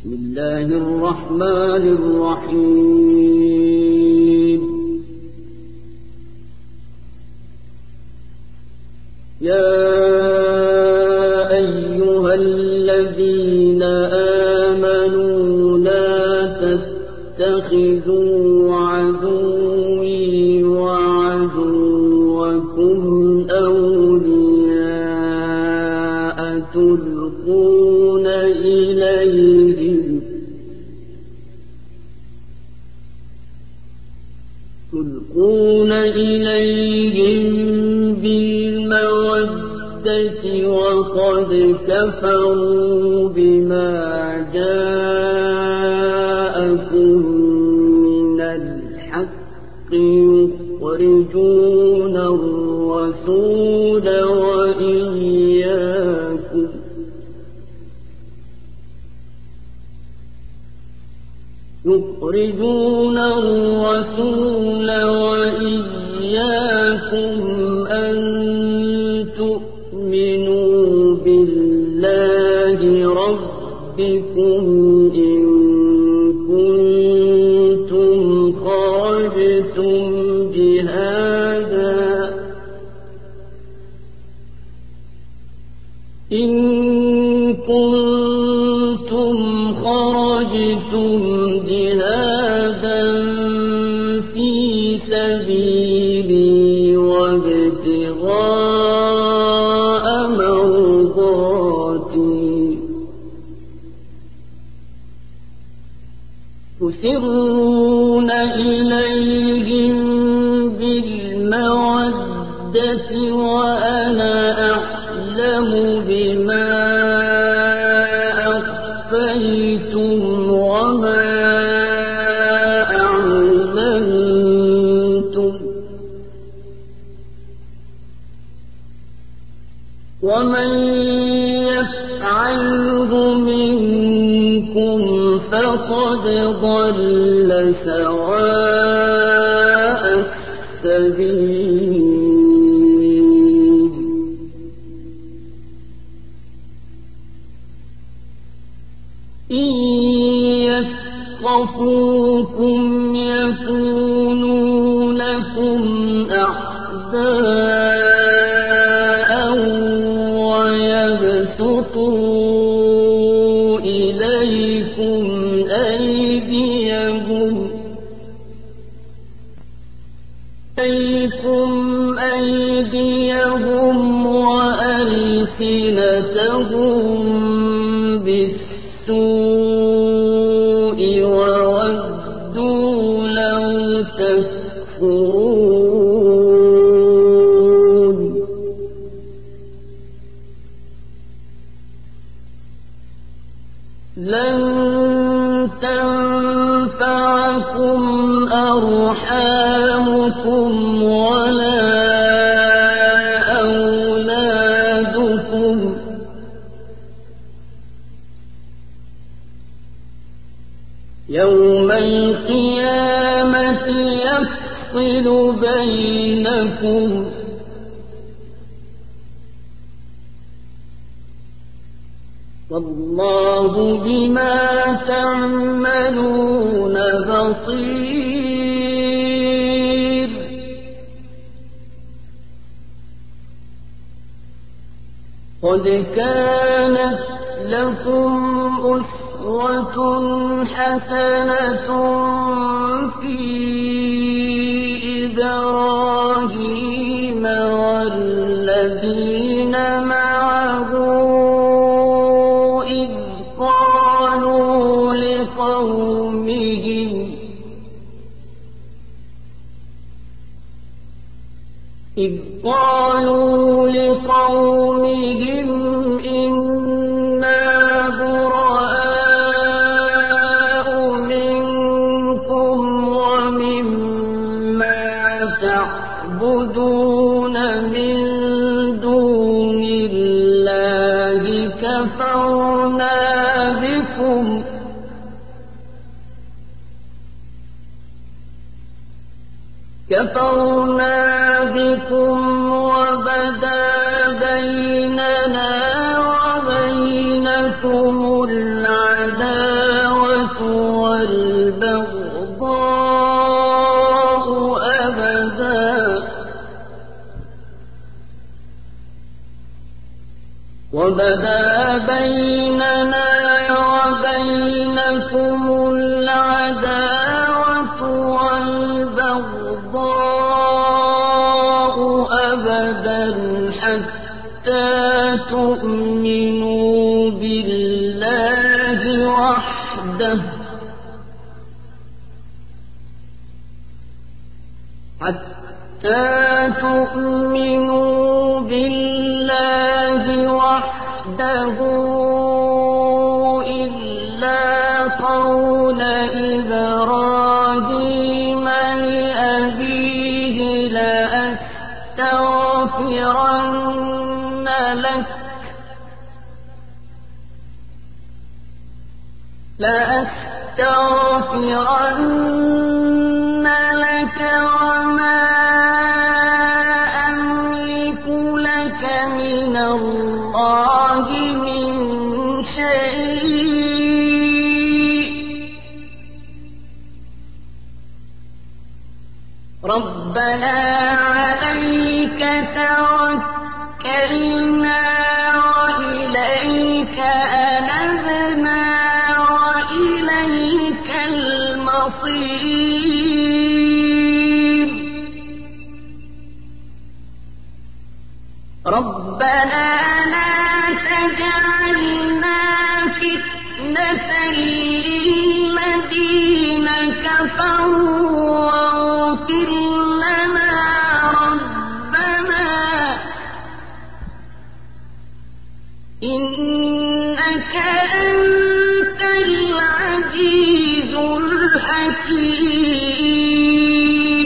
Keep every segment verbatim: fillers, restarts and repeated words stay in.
بسم الله الرحمن الرحيم يا أيها الذين آمنوا لا تتخذوا عدوي وعدوكم أولياء تلقون إليهم تلقون إليهم بالمودة وقد كفروا بما جاءكم من الحق يخرجون الرسول وإياكم يخرجون الرسول وإياكم أن تؤمنوا بالله ربكم إن كنتم خرجتم جهادا إن كنتم خرجتم جهادا في سبيلي وابتغاء مرضاتي تسرون إليهم بالمودة وأنا أعلم بما أخفيتم وما ومن يفعله منكم فقد ضل سواء السبيل إن يثقفوكم يكونوا لكم أعداء ويبسطوا إليكم أيديهم إليكم أيديهم وألسنتهم بالسوء وودوا لو تكفرون لن تنفعكم أرحامكم ولا أولادكم يوم القيامة يفصل بينكم والله بما تعملون بصير قد كانت لكم أسوة حسنة في إبراهيم والذين معه إذ قالوا لقومهم إنا براء منكم ومما تعبدون من دون الله كفرنا بكم كفرنا بكم وبدا بيننا وبينكم العداوة وبدا بيننا وبينكم العداوة والبغضاء أبدا حتى تؤمنوا بالله وحده حتى تؤمنوا بالله وحده إلا قول إبراهيم لأبيه لأستغفرن لك لأستغفرن لك وما أملك لك من الله من شيء ربنا عليك توكلنا وإليك أنبنا وإليك المصير ربنا لا تجعلنا فتنة للذين كفروا واغفر لنا ربنا إنك أنت العزيز الحكيم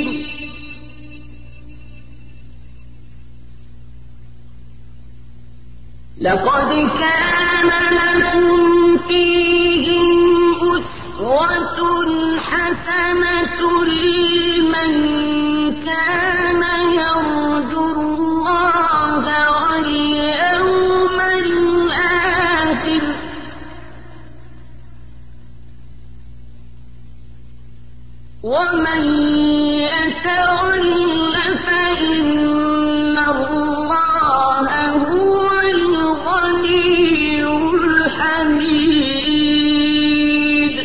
لقد كان لكم فيهم أسوة حسنة لمن كان يرجو الله واليوم الآخر ومن يتول فإن الله هو الغني الحميد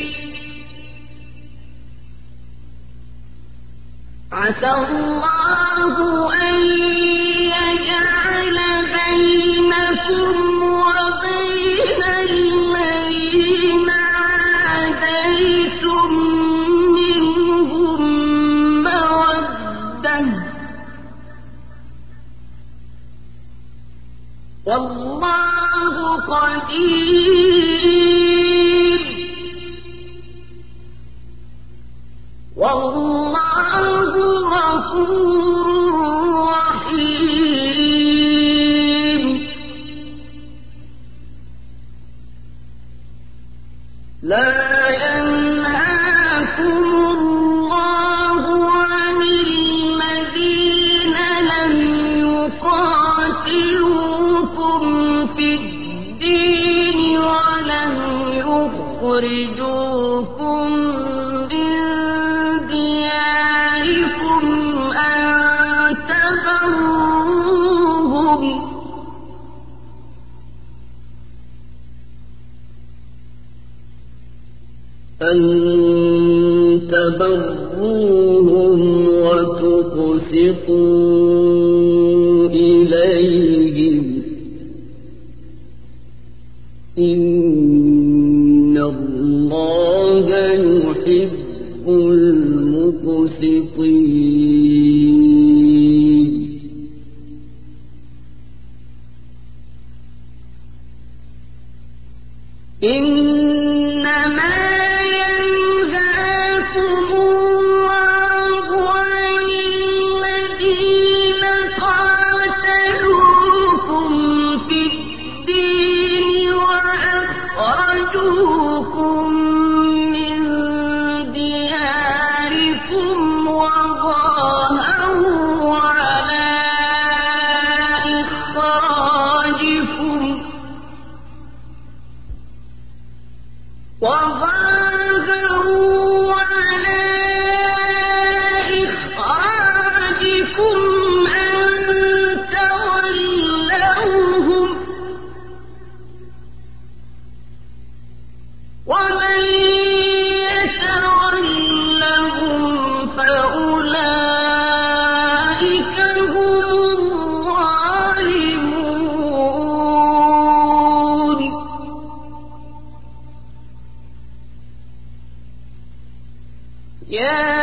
عسى الله أن يجعل بينكم وبين الذين عاديتم منهم مودة والله قدير والله غفور رحيم لا ينهاكم الله عن الذين لم يقاتلوكم في الدين ولم يخرجوكم من دياركم أن تبروهم أن تبروهم وتقسطوا إليهم إن الله يحب المقسطين إنما ينهاكم الله عن الذين قاتلوكم في الدين وأخرجوكم من دياركم وظاهروا على إخراجكم وظاهروا على إخراجكم أن تولوهم ومن يتولهم فأولئك هم الظالمون يا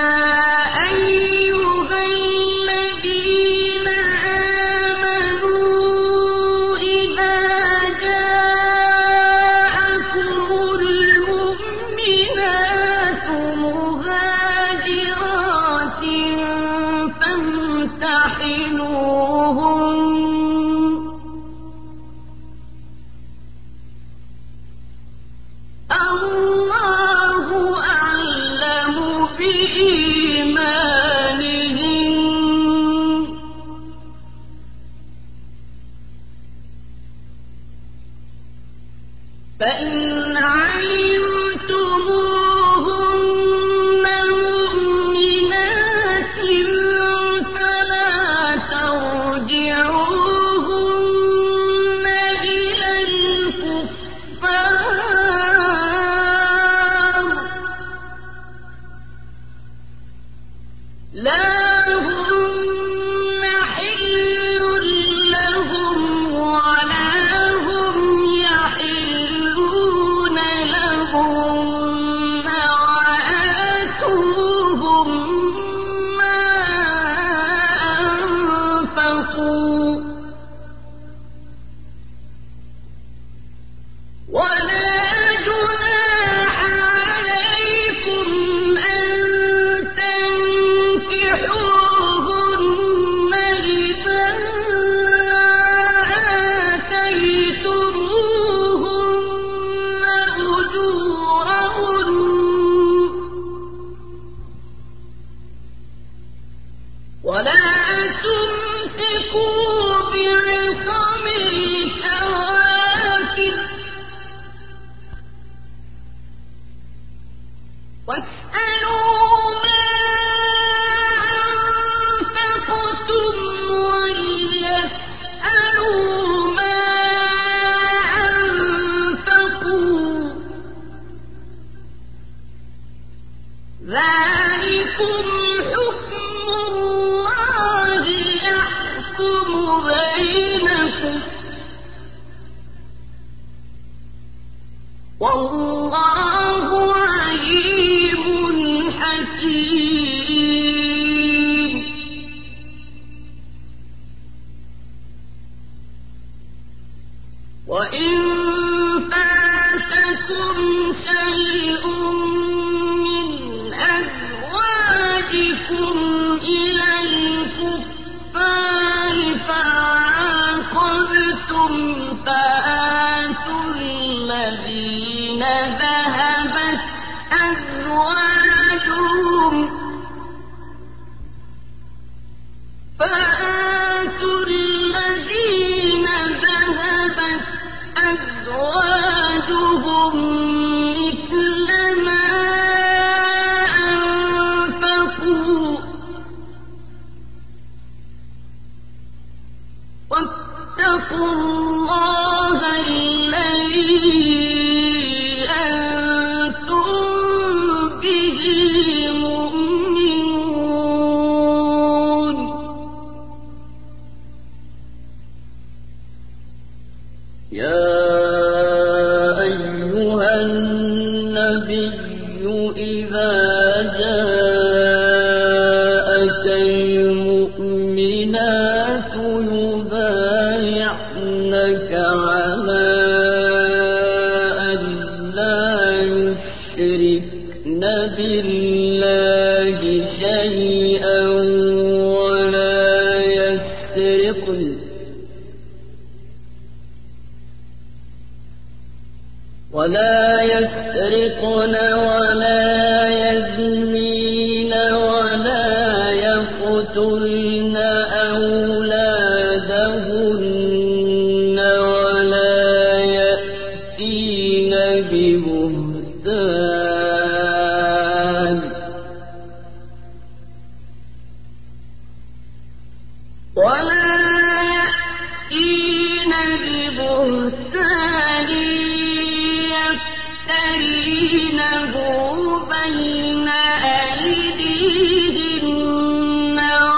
فإن علمتموهن مؤمنات فلا ترجعوهن إلى الكفار لا ولا تمسكوا بعصم الكواكب واسألوا ما أنفقتم وليسألوا ما أنفقوا ذلكم بينكم والله عليم حكيم وإن فاتكم شيء من أزواجكم إلى الكفار فعاقبتم فآتوا الذين ذهبت أزواجهم فآتوا الذين ذهبت أزواجهم مثل ما أنفقوا واتقوا الله الذي أنتم به مؤمنون يا أيها النبي إذا جاءك المؤمنات يبايعنك على أن لا يشركن بالله شيئا ولا يسرقن ولا يسرقن ولا يزنين ولا يقتلن أولادهن ولا يأتين ببهتان ولا يأتين ببهتان يفترينه بين أيديهن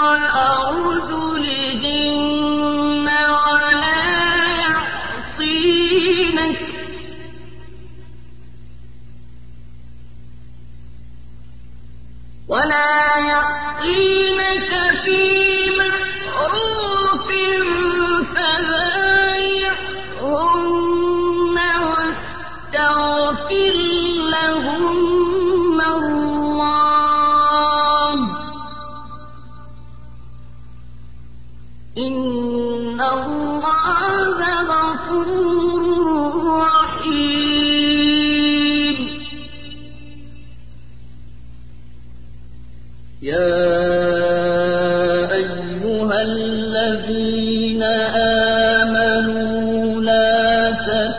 وأرجلهن ولا يعصينك ولا يعصينك في معروف فبايعهن واستغفر لهن الله إن الله غفور رحيم. يا أيها الذين آمنوا لا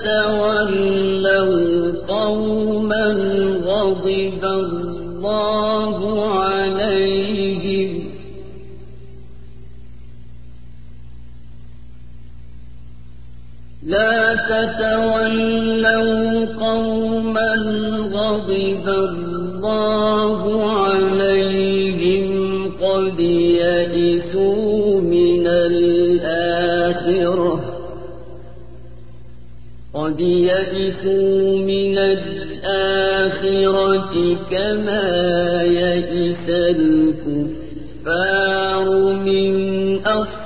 تتولوا قوما غضب الله عليهم لا تتولوا قوما غضب الله عليهم قد يئسوا من الآخرة قد يئسوا من الآخرة كما يئس الكفار من أصحاب